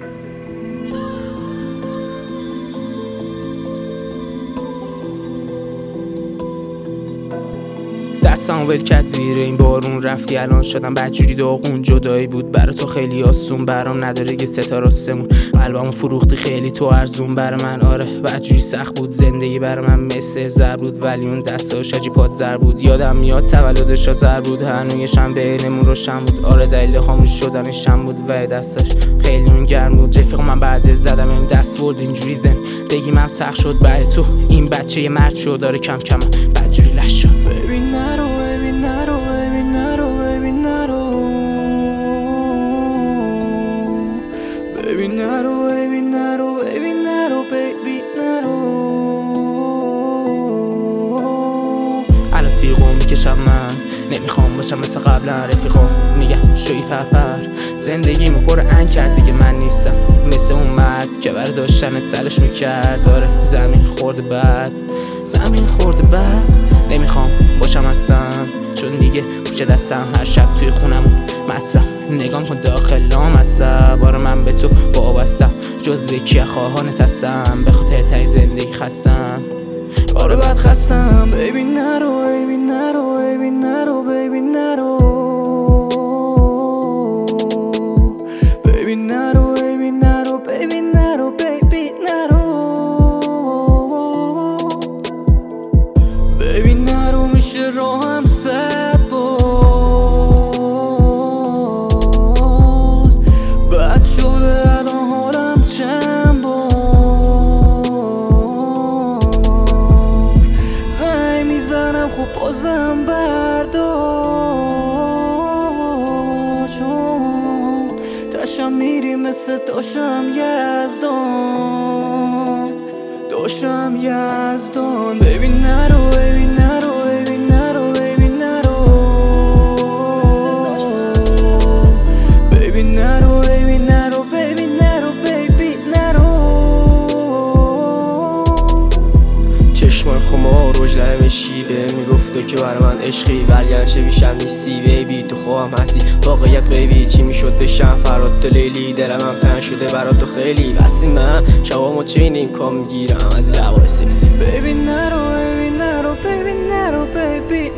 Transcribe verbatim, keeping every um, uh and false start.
دستم ول کرد زیر این بارون، رفتی الان شدم بدجوری داغون. جدایی بود برا تو خیلی آسون، برام نداره یه ستاره آسمون. قلبمو فروختی خیلی تو ارزون برا من، آره بدجوری سخت بود زندگی برا من مثل زر بود، ولی اون دستاش عجیبات زر بود. یادم میاد تولدش زر بود، هنویشم بینمون روشن بود. آره دلیل خاموش شدنشم بود و دستاش خیلی اون گرم بود. رفیق من بعد زدم این دست برد اینجوری زندگی من سخت شد بعد تو. این بچه یه مرد شد داره کم کم بدجوری لش شد. ببین نرو ببین نرو ببین نرو ببین نرو ببین نرو ببین نرو ببین نرو ببین نرو. الان تیغو میکشم من، نمیخوام باشم مثل قبلا. رفیقام میگن شوی پرپر، زندگی مو پر ان کرد دیگه. من نیستم مثل اون مرد که برای داشتن تلاش میکرد. داره زمین خورده بعد زمین خورده بعد نمیخوام باشم اصلا، چون دیگه پوچه دستم هر شب توی خونمون مستم. نگام کن داخلام هستم، بار من به تو وابستم، جزو کیه خواهانت هستم، به خاطر تای زندگی خستم. آره بد خستم. ببین نرو ببین نرو ببین نرو ببین نرو ببین نرو ببین نرو ببین نرو ببین نرو ببین نرو. میشه راهم صد باز بد شده الان حالم چند بار زنگ میزنم خب بازم بردار، چون تشم میری مثل داشم یزدان داشم یزدان. ببین نرو ببین نرو ببین نرو ببین نرو ببین نرو ببین نرو ببین نرو ببین نرو. چشمان خمار روش لرم شیبه میگفته که برای من عشقی، ولی هرچه بیشم نیستی بیبی. تو خوابم هستی واقعیت غیبی، چی میشد بشم فراد تو لیلی. دلم هم تنگ شده برات تو خیلی واسه من، شبامو چینیم کام میگیرم از لبای سکسی. ببین نرو ببین نرو ببین نرو ببین